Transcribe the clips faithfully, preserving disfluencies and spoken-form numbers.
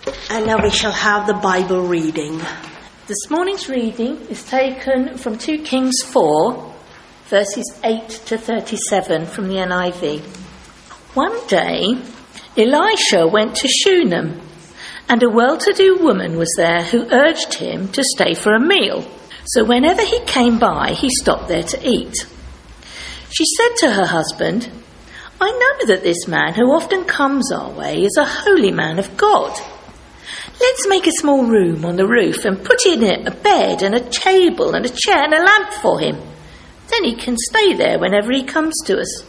And now we shall have the Bible reading. This morning's reading is taken from Second Kings four, verses eight to thirty-seven from the N I V. One day, Elisha went to Shunem, and a well-to-do woman was there who urged him to stay for a meal. So whenever he came by, he stopped there to eat. She said to her husband, "I know that this man who often comes our way is a holy man of God. Let's make a small room on the roof and put in it a bed and a table and a chair and a lamp for him. Then he can stay there whenever he comes to us."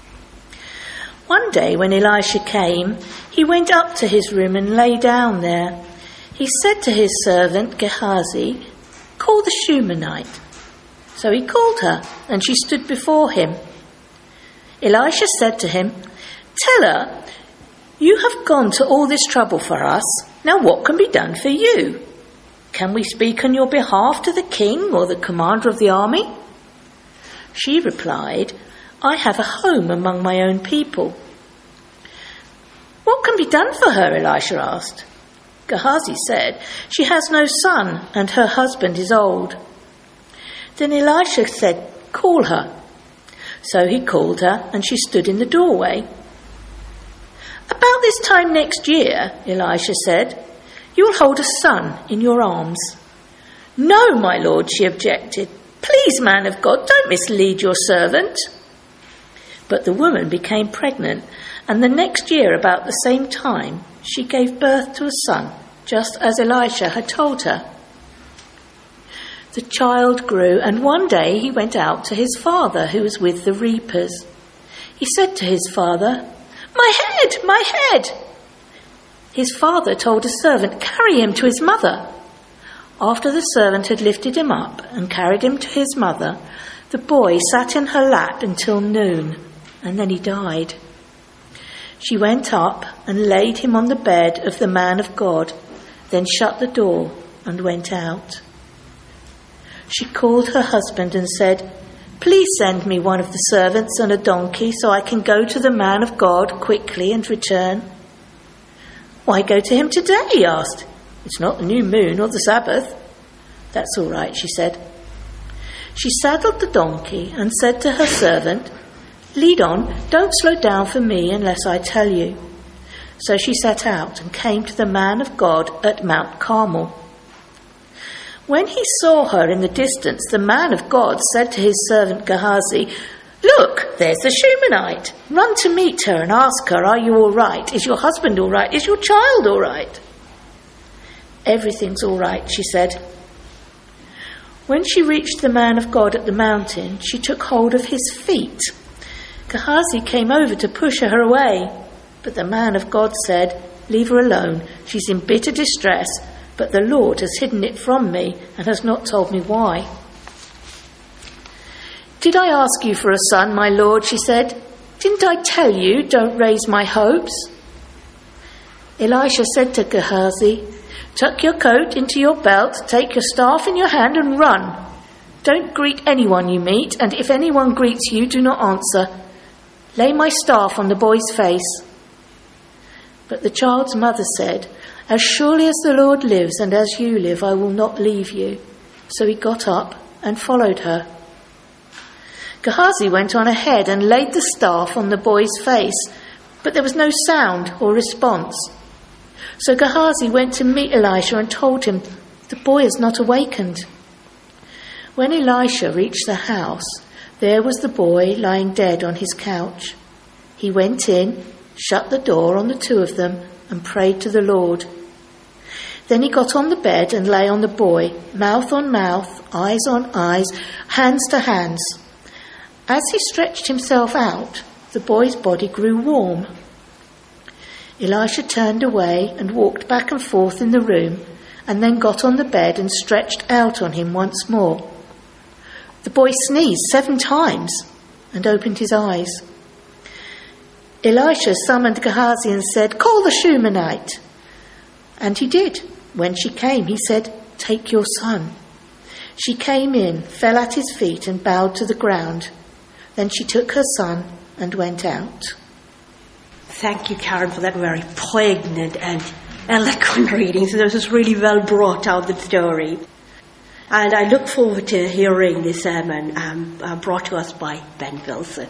One day when Elisha came, he went up to his room and lay down there. He said to his servant Gehazi, "Call the Shunammite." So he called her, and she stood before him. Elisha said to him, "Tell her, you have gone to all this trouble for us. Now what can be done for you? Can we speak on your behalf to the king or the commander of the army?" She replied, "I have a home among my own people." "What can be done for her?" Elisha asked. Gehazi said, "She has no son, and her husband is old." Then Elisha said, "Call her." So he called her, and she stood in the doorway. "About this time next year," Elisha said, "you will hold a son in your arms." "No, my lord," she objected. "Please, man of God, don't mislead your servant." But the woman became pregnant, and the next year, about the same time, she gave birth to a son, just as Elisha had told her. The child grew, and one day he went out to his father, who was with the reapers. He said to his father, "My head, my head!" His father told a servant, "Carry him to his mother." After the servant had lifted him up and carried him to his mother, the boy sat in her lap until noon, and then he died. She went up and laid him on the bed of the man of God, then shut the door and went out. She called her husband and said, "Please send me one of the servants and a donkey so I can go to the man of God quickly and return." "Why go to him today?" he asked. "It's not the new moon or the Sabbath." "That's all right," she said. She saddled the donkey and said to her servant, "Lead on, don't slow down for me unless I tell you." So she set out and came to the man of God at Mount Carmel. When he saw her in the distance, the man of God said to his servant Gehazi, "Look, there's the Shunammite. Run to meet her and ask her, 'Are you all right? Is your husband all right? Is your child all right?'" "Everything's all right," she said. When she reached the man of God at the mountain, she took hold of his feet. Gehazi came over to push her away, but the man of God said, "Leave her alone. She's in bitter distress, but the Lord has hidden it from me and has not told me why." "Did I ask you for a son, my lord?" she said. "Didn't I tell you, don't raise my hopes?" Elisha said to Gehazi, "Tuck your coat into your belt, take your staff in your hand and run. Don't greet anyone you meet, and if anyone greets you, do not answer. Lay my staff on the boy's face." But the child's mother said, "As surely as the Lord lives and as you live, I will not leave you." So he got up and followed her. Gehazi went on ahead and laid the staff on the boy's face, but there was no sound or response. So Gehazi went to meet Elisha and told him, "The boy is not awakened." When Elisha reached the house, there was the boy lying dead on his couch. He went in, shut the door on the two of them, and prayed to the Lord. Then he got on the bed and lay on the boy, mouth on mouth, eyes on eyes, hands to hands. As he stretched himself out, the boy's body grew warm. Elisha turned away and walked back and forth in the room, and then got on the bed and stretched out on him once more. The boy sneezed seven times and opened his eyes. Elisha summoned Gehazi and said, "Call the Shunammite." And he did. When she came, he said, "Take your son." She came in, fell at his feet and bowed to the ground. Then she took her son and went out. Thank you, Karen, for that very poignant and eloquent reading, so this was really well brought out, the story. And I look forward to hearing this sermon um, uh, brought to us by Ben Wilson.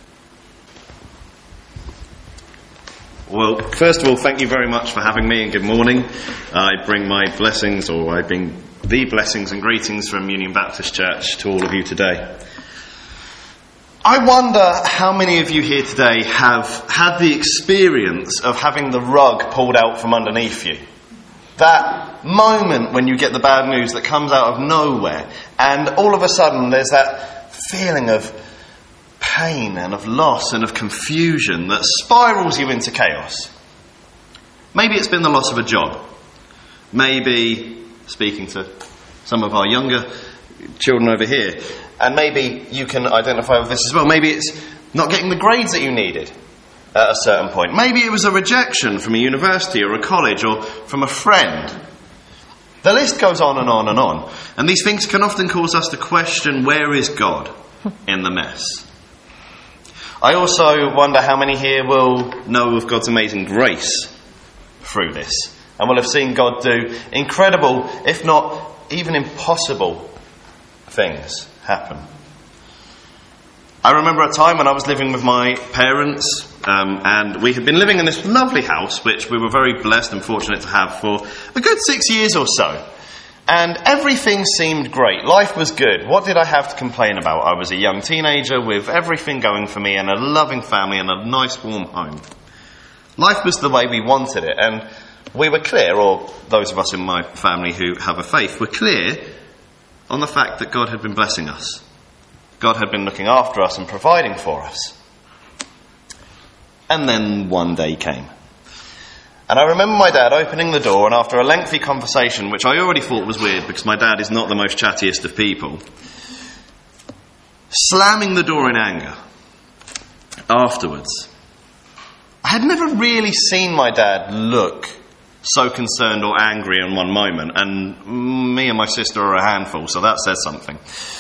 Well, first of all, thank you very much for having me, and good morning. I bring my blessings, or I bring the blessings and greetings from Union Baptist Church to all of you today. I wonder how many of you here today have had the experience of having the rug pulled out from underneath you. That moment when you get the bad news that comes out of nowhere, and all of a sudden there's that feeling of pain and of loss and of confusion that spirals you into chaos. Maybe it's been the loss of a job. Maybe, speaking to some of our younger children over here, and maybe you can identify with this as well. Maybe it's not getting the grades that you needed at a certain point. Maybe it was a rejection from a university or a college or from a friend. The list goes on and on and on. And these things can often cause us to question, where is God in the mess? I also wonder how many here will know of God's amazing grace through this, and will have seen God do incredible, if not even impossible, things happen. I remember a time when I was living with my parents, um, and we had been living in this lovely house, which we were very blessed and fortunate to have for a good six years or so. And everything seemed great. Life was good. What did I have to complain about? I was a young teenager with everything going for me and a loving family and a nice warm home. Life was the way we wanted it, and we were clear, or those of us in my family who have a faith were clear on the fact that God had been blessing us. God had been looking after us and providing for us. And then one day came. And I remember my dad opening the door, and after a lengthy conversation, which I already thought was weird because my dad is not the most chattiest of people, slamming the door in anger afterwards. I had never really seen my dad look so concerned or angry in one moment, and me and my sister are a handful, so that says something.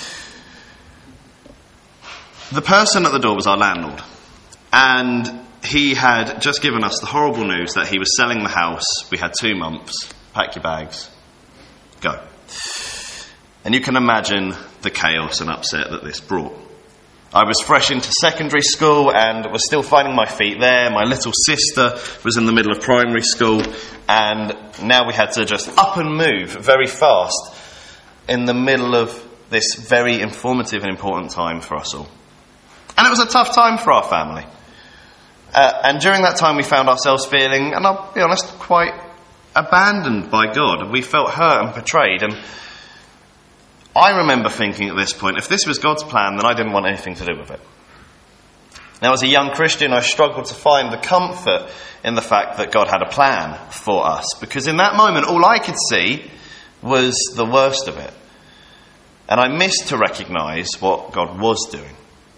The person at the door was our landlord, and he had just given us the horrible news that he was selling the house. We had two months. Pack your bags. Go. And you can imagine the chaos and upset that this brought. I was fresh into secondary school and was still finding my feet there. My little sister was in the middle of primary school, and now we had to just up and move very fast in the middle of this very informative and important time for us all. And it was a tough time for our family. Uh, and during that time we found ourselves feeling, and I'll be honest, quite abandoned by God. We felt hurt and betrayed, and I remember thinking at this point, if this was God's plan, then I didn't want anything to do with it. Now, as a young Christian, I struggled to find the comfort in the fact that God had a plan for us, because in that moment all I could see was the worst of it. And I missed to recognise what God was doing.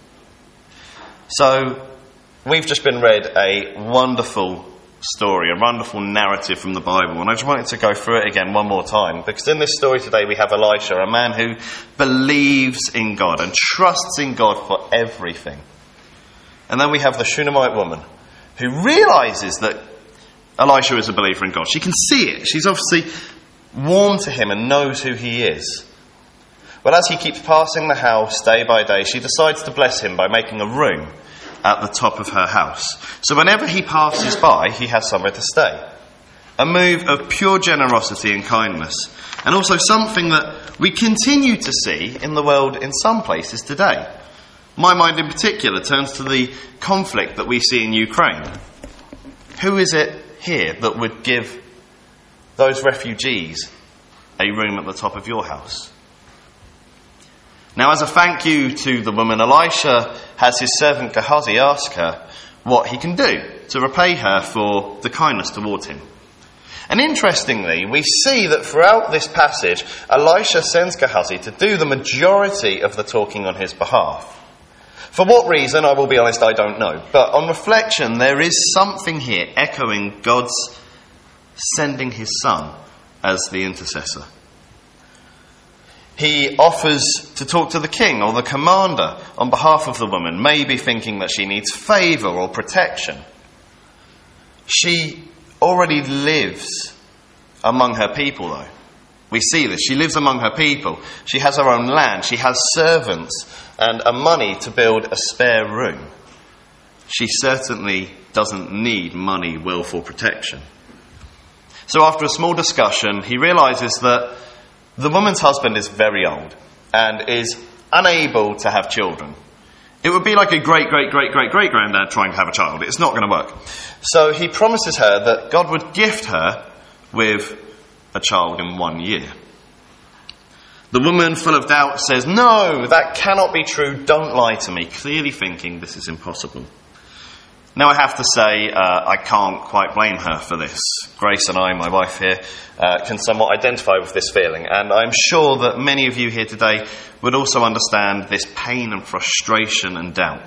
So, we've just been read a wonderful story, a wonderful narrative from the Bible, and I just wanted to go through it again one more time, because in this story today we have Elisha, a man who believes in God and trusts in God for everything. And then we have the Shunammite woman who realises that Elisha is a believer in God. She can see it. She's obviously warm to him and knows who he is. Well, as he keeps passing the house day by day, she decides to bless him by making a room at the top of her house. So whenever he passes by, he has somewhere to stay. A move of pure generosity and kindness. And also something that we continue to see in the world in some places today. My mind in particular turns to the conflict that we see in Ukraine. Who is it here that would give those refugees a room at the top of your house? Now, as a thank you to the woman, Elisha has his servant Gehazi ask her what he can do to repay her for the kindness towards him. And interestingly, we see that throughout this passage, Elisha sends Gehazi to do the majority of the talking on his behalf. For what reason, I will be honest, I don't know. But on reflection, there is something here echoing God's sending his son as the intercessor. He offers to talk to the king or the commander on behalf of the woman, maybe thinking that she needs favour or protection. She already lives among her people, though. We see this. She lives among her people. She has her own land. She has servants and a money to build a spare room. She certainly doesn't need money, wealth, or protection. So after a small discussion, he realises that the woman's husband is very old and is unable to have children. It would be like a great, great, great, great, great granddad trying to have a child. It's not going to work. So he promises her that God would gift her with a child in one year. The woman, full of doubt, says, "No, that cannot be true. Don't lie to me," clearly thinking this is impossible. Now I have to say, uh, I can't quite blame her for this. Grace and I, my wife here, uh, can somewhat identify with this feeling. And I'm sure that many of you here today would also understand this pain and frustration and doubt.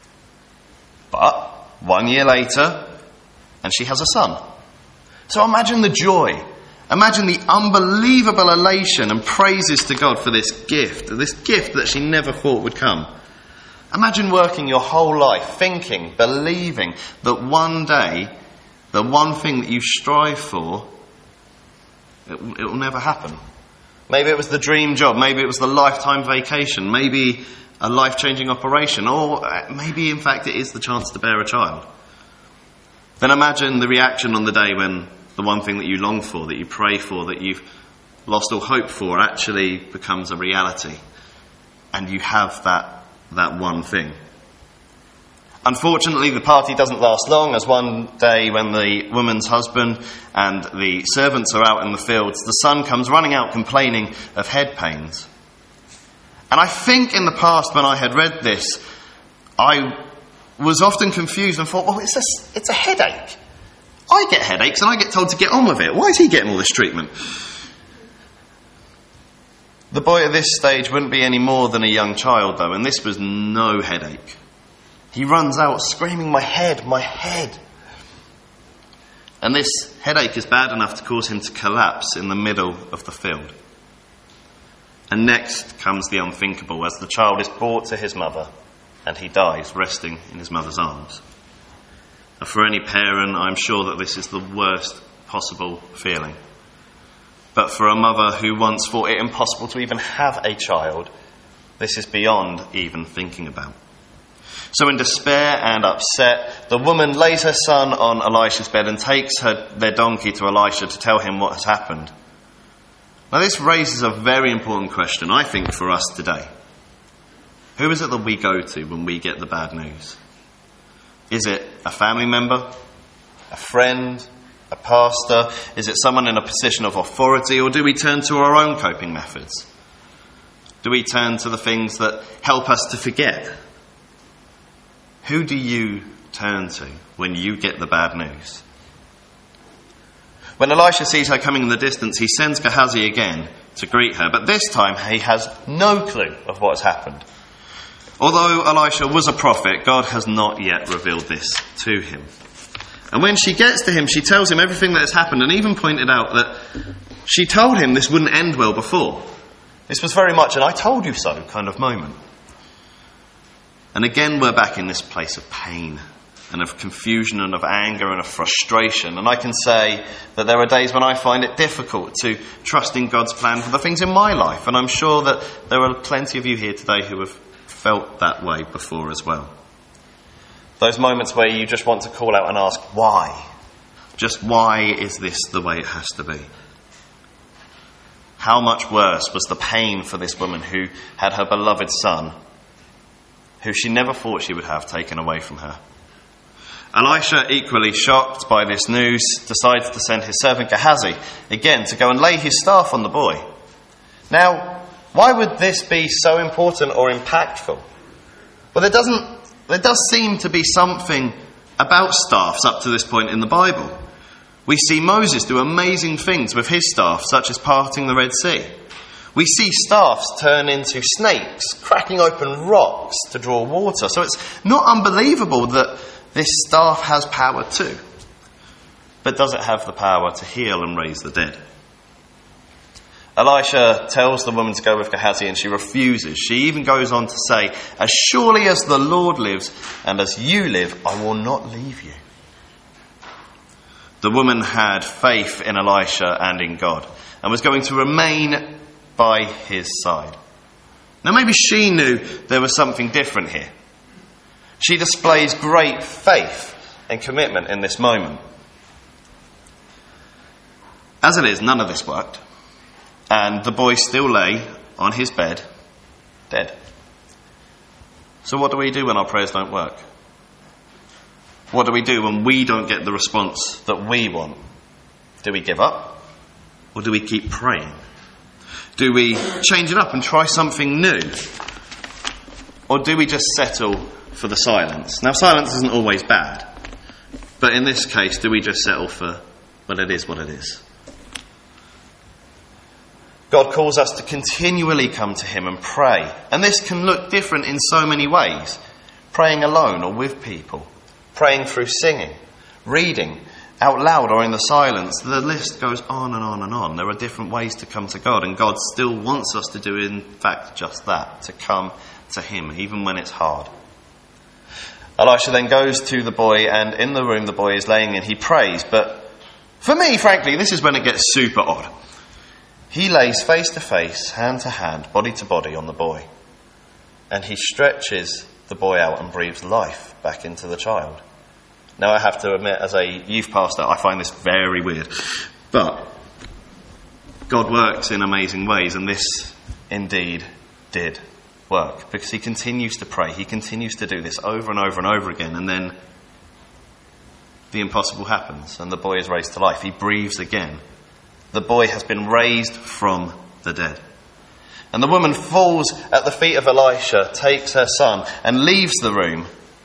But one year later, and she has a son. So imagine the joy. Imagine the unbelievable elation and praises to God for this gift, this gift that she never thought would come. Imagine working your whole life thinking, believing that one day, the one thing that you strive for, it, it will never happen. Maybe it was the dream job, maybe it was the lifetime vacation, maybe a life-changing operation, or maybe in fact it is the chance to bear a child. Then imagine the reaction on the day when the one thing that you long for, that you pray for, that you've lost all hope for, actually becomes a reality, and you have that that one thing. Unfortunately, the party doesn't last long, as one day when the woman's husband and the servants are out in the fields, the son comes running out complaining of head pains. And I think in the past when I had read this, I was often confused and thought, well, it's a, it's a headache. I get headaches and I get told to get on with it. Why is he getting all this treatment? The boy at this stage wouldn't be any more than a young child, though, and this was no headache. He runs out screaming, "My head, my head!" And this headache is bad enough to cause him to collapse in the middle of the field. And next comes the unthinkable, as the child is brought to his mother, and he dies resting in his mother's arms. And for any parent, I'm sure that this is the worst possible feeling. But for a mother who once thought it impossible to even have a child, this is beyond even thinking about. So in despair and upset, the woman lays her son on Elisha's bed and takes her, their donkey to Elisha to tell him what has happened. Now this raises a very important question, I think, for us today. Who is it that we go to when we get the bad news? Is it a family member? A friend? A pastor? Is it someone in a position of authority? Or do we turn to our own coping methods? Do we turn to the things that help us to forget? Who do you turn to when you get the bad news? When Elisha sees her coming in the distance, he sends Gehazi again to greet her. But this time he has no clue of what has happened. Although Elisha was a prophet, God has not yet revealed this to him. And when she gets to him, she tells him everything that has happened, and even pointed out that she told him this wouldn't end well before. This was very much an "I told you so" kind of moment. And again, we're back in this place of pain and of confusion and of anger and of frustration. And I can say that there are days when I find it difficult to trust in God's plan for the things in my life. And I'm sure that there are plenty of you here today who have felt that way before as well. Those moments where you just want to call out and ask, why? Just why is this the way it has to be? How much worse was the pain for this woman who had her beloved son, who she never thought she would have, taken away from her. Elisha, equally shocked by this news, decides to send his servant Gehazi again to go and lay his staff on the boy. Now, why would this be so important or impactful? Well, there doesn't There does seem to be something about staffs up to this point in the Bible. We see Moses do amazing things with his staff, such as parting the Red Sea. We see staffs turn into snakes, cracking open rocks to draw water. So it's not unbelievable that this staff has power too. But does it have the power to heal and raise the dead? Elisha tells the woman to go with Gehazi, and she refuses. She even goes on to say, "As surely as the Lord lives and as you live, I will not leave you." The woman had faith in Elisha and in God and was going to remain by his side. Now maybe she knew there was something different here. She displays great faith and commitment in this moment. As it is, none of this worked, and the boy still lay on his bed, dead. So what do we do when our prayers don't work? What do we do when we don't get the response that we want? Do we give up? Or do we keep praying? Do we change it up and try something new? Or do we just settle for the silence? Now, silence isn't always bad, but in this case, do we just settle for, well, it is what it is? God calls us to continually come to him and pray. And this can look different in so many ways. Praying alone or with people. Praying through singing. Reading out loud or in the silence. The list goes on and on and on. There are different ways to come to God. And God still wants us to do, in fact, just that. To come to him, even when it's hard. Elisha then goes to the boy, and in the room the boy is laying in. He prays. But for me, frankly, this is when it gets super odd. He lays face to face, hand to hand, body to body on the boy. And he stretches the boy out and breathes life back into the child. Now, I have to admit, as a youth pastor, I find this very weird. But God works in amazing ways, and this indeed did work. Because he continues to pray. He continues to do this over and over and over again. And then the impossible happens, and the boy is raised to life. He breathes again. The boy has been raised from the dead. And the woman falls at the feet of Elisha, takes her son, and leaves the room.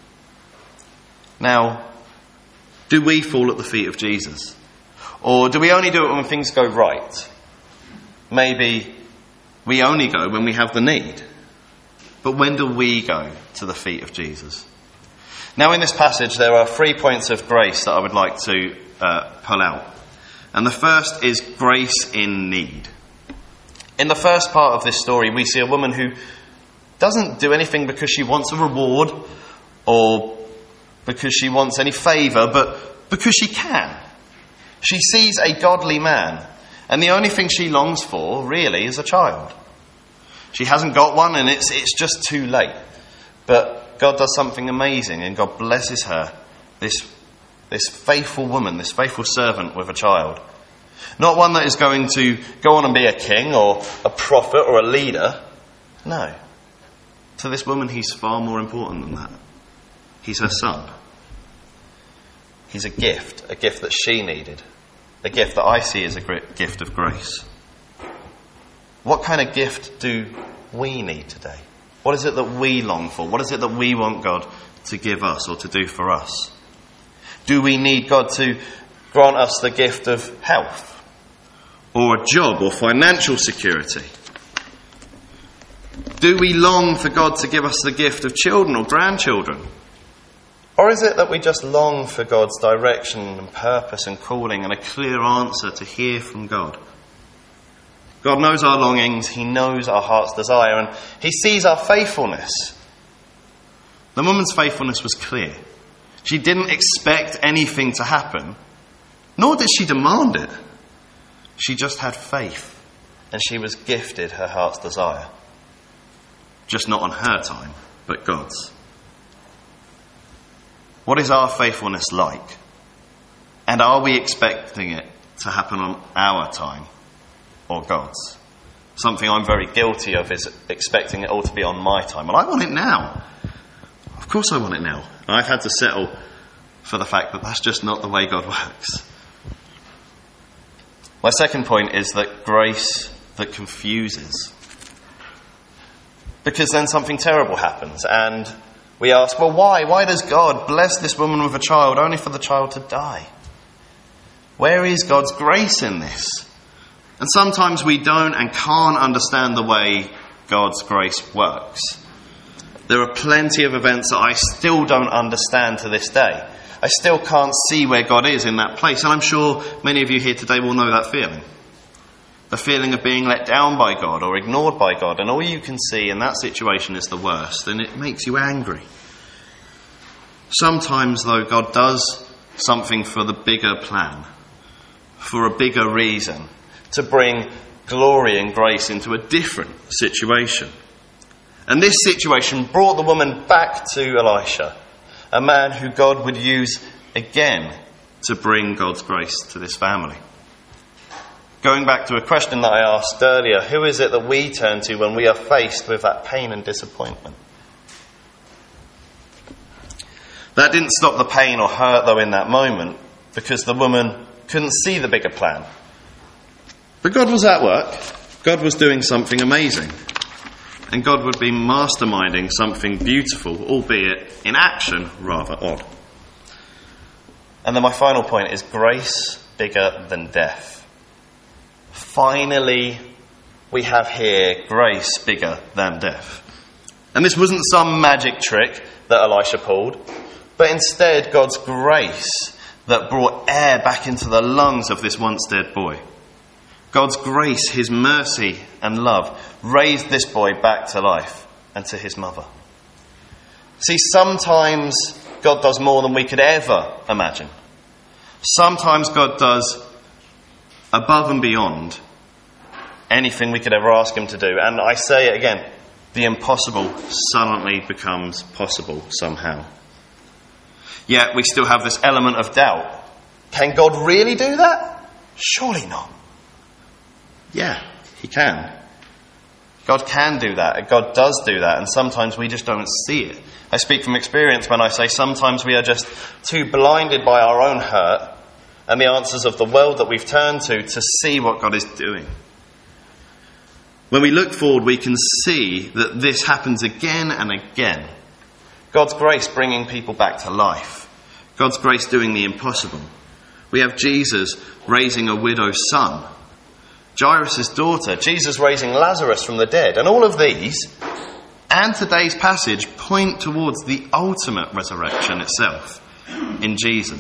Now, do we fall at the feet of Jesus? Or do we only do it when things go right? Maybe we only go when we have the need. But when do we go to the feet of Jesus? Now, in this passage, there are three points of grace that I would like to uh, pull out. And the first is grace in need. In the first part of this story, we see a woman who doesn't do anything because she wants a reward or because she wants any favour, but because she can. She sees a godly man, and the only thing she longs for, really, is a child. She hasn't got one, and it's it's just too late. But God does something amazing, and God blesses her, this This faithful woman, this faithful servant with a child. Not one that is going to go on and be a king or a prophet or a leader. No. To this woman, he's far more important than that. He's her son. He's a gift, a gift that she needed. A gift that I see as a gift of grace. What kind of gift do we need today? What is it that we long for? What is it that we want God to give us or to do for us? Do we need God to grant us the gift of health? Or a job or financial security? Do we long for God to give us the gift of children or grandchildren? Or is it that we just long for God's direction and purpose and calling and a clear answer to hear from God? God knows our longings, he knows our heart's desire, and he sees our faithfulness. The woman's faithfulness was clear. She didn't expect anything to happen, nor did she demand it. She just had faith, and she was gifted her heart's desire. Just not on her time, but God's. What is our faithfulness like? And are we expecting it to happen on our time or God's? Something I'm very guilty of is expecting it all to be on my time. Well, I want it now. Of course I want it now. I've had to settle for the fact that that's just not the way God works. My second point is that grace that confuses. Because then something terrible happens and we ask, well, why? Why does God bless this woman with a child only for the child to die? Where is God's grace in this? And sometimes we don't and can't understand the way God's grace works. There are plenty of events that I still don't understand to this day. I still can't see where God is in that place. And I'm sure many of you here today will know that feeling. The feeling of being let down by God or ignored by God. And all you can see in that situation is the worst. And it makes you angry. Sometimes, though, God does something for the bigger plan, for a bigger reason, to bring glory and grace into a different situation. And this situation brought the woman back to Elisha, a man who God would use again to bring God's grace to this family. Going back to a question that I asked earlier, who is it that we turn to when we are faced with that pain and disappointment? That didn't stop the pain or hurt, though, in that moment, because the woman couldn't see the bigger plan. But God was at work. God was doing something amazing. And God would be masterminding something beautiful, albeit in action rather odd. And then my final point is grace bigger than death. Finally, we have here grace bigger than death. And this wasn't some magic trick that Elisha pulled, but instead God's grace that brought air back into the lungs of this once dead boy. God's grace, his mercy and love raised this boy back to life and to his mother. See, sometimes God does more than we could ever imagine. Sometimes God does above and beyond anything we could ever ask him to do. And I say it again, the impossible suddenly becomes possible somehow. Yet we still have this element of doubt. Can God really do that? Surely not. Yeah, he can. God can do that. God does do that. And sometimes we just don't see it. I speak from experience when I say sometimes we are just too blinded by our own hurt and the answers of the world that we've turned to to see what God is doing. When we look forward, we can see that this happens again and again. God's grace bringing people back to life. God's grace doing the impossible. We have Jesus raising a widow's son. Jairus' daughter, Jesus raising Lazarus from the dead. And all of these, and today's passage, point towards the ultimate resurrection itself in Jesus.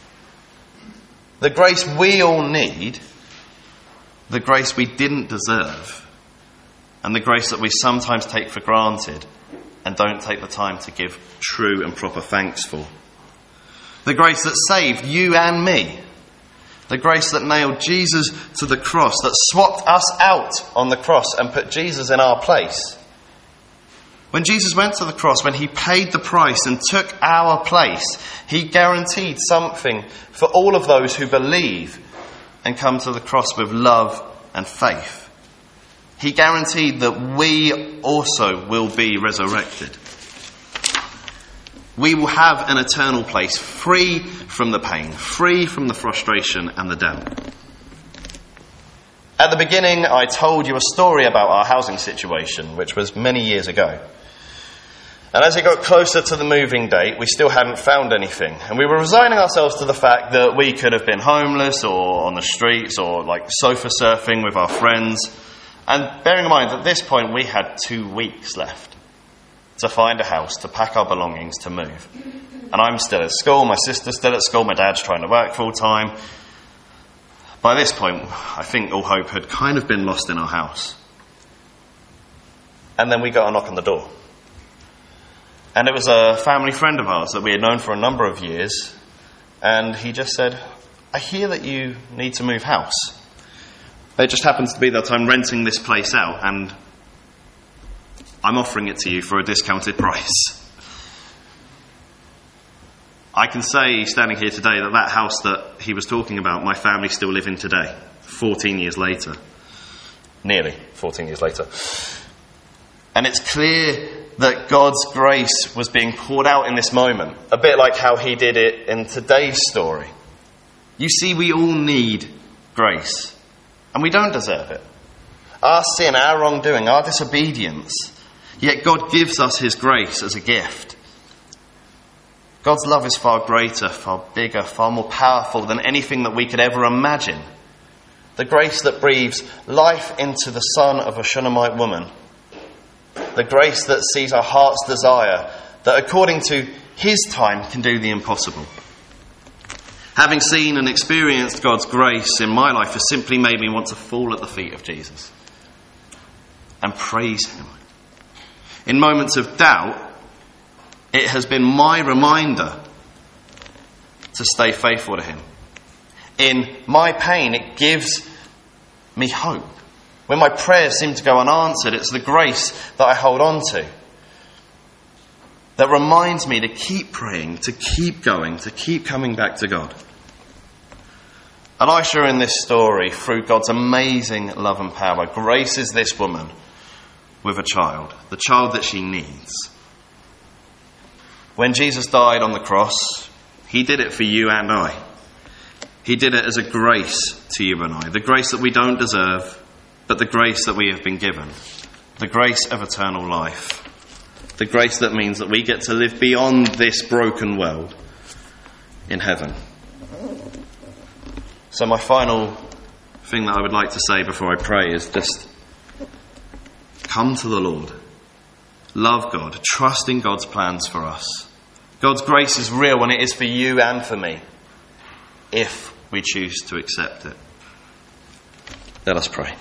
The grace we all need, the grace we didn't deserve, and the grace that we sometimes take for granted and don't take the time to give true and proper thanks for. The grace that saved you and me. The grace that nailed Jesus to the cross, that swapped us out on the cross and put Jesus in our place. When Jesus went to the cross, when he paid the price and took our place, he guaranteed something for all of those who believe and come to the cross with love and faith. He guaranteed that we also will be resurrected. We will have an eternal place, free from the pain, free from the frustration and the doubt. At the beginning, I told you a story about our housing situation, which was many years ago. And as it got closer to the moving date, we still hadn't found anything. And we were resigning ourselves to the fact that we could have been homeless or on the streets or like sofa surfing with our friends. And bearing in mind, at this point, we had two weeks left to find a house, to pack our belongings, to move. And I'm still at school, my sister's still at school, my dad's trying to work full time. By this point, I think all hope had kind of been lost in our house. And then we got a knock on the door. And it was a family friend of ours that we had known for a number of years. And he just said, I hear that you need to move house. It just happens to be that I'm renting this place out and I'm offering it to you for a discounted price. I can say, standing here today, that that house that he was talking about, my family still live in today, fourteen years later. Nearly fourteen years later. And it's clear that God's grace was being poured out in this moment, a bit like how he did it in today's story. You see, we all need grace, and we don't deserve it. Our sin, our wrongdoing, our disobedience. Yet God gives us his grace as a gift. God's love is far greater, far bigger, far more powerful than anything that we could ever imagine. The grace that breathes life into the son of a Shunammite woman. The grace that sees our heart's desire, that according to his time can do the impossible. Having seen and experienced God's grace in my life has simply made me want to fall at the feet of Jesus and praise him. In moments of doubt, it has been my reminder to stay faithful to him. In my pain, it gives me hope. When my prayers seem to go unanswered, it's the grace that I hold on to that reminds me to keep praying, to keep going, to keep coming back to God. Elisha in this story, through God's amazing love and power, graces this woman with a child, the child that she needs. When Jesus died on the cross, he did it for you and I. He did it as a grace to you and I, the grace that we don't deserve, but the grace that we have been given, the grace of eternal life, the grace that means that we get to live beyond this broken world in heaven. So my final thing that I would like to say before I pray is just come to the Lord. Love God. Trust in God's plans for us. God's grace is real, and it is for you and for me, if we choose to accept it. Let us pray.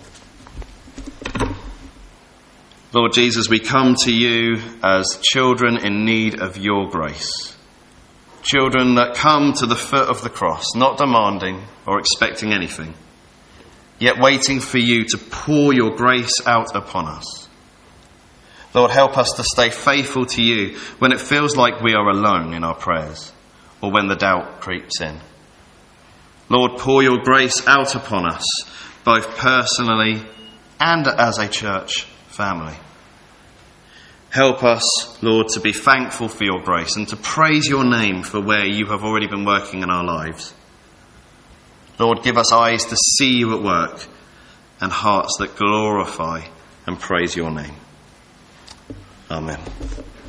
Lord Jesus, we come to you as children in need of your grace. Children that come to the foot of the cross, not demanding or expecting anything, yet waiting for you to pour your grace out upon us. Lord, help us to stay faithful to you when it feels like we are alone in our prayers, or when the doubt creeps in. Lord, pour your grace out upon us, both personally and as a church family. Help us, Lord, to be thankful for your grace and to praise your name for where you have already been working in our lives. Lord, give us eyes to see you at work and hearts that glorify and praise your name. Amen.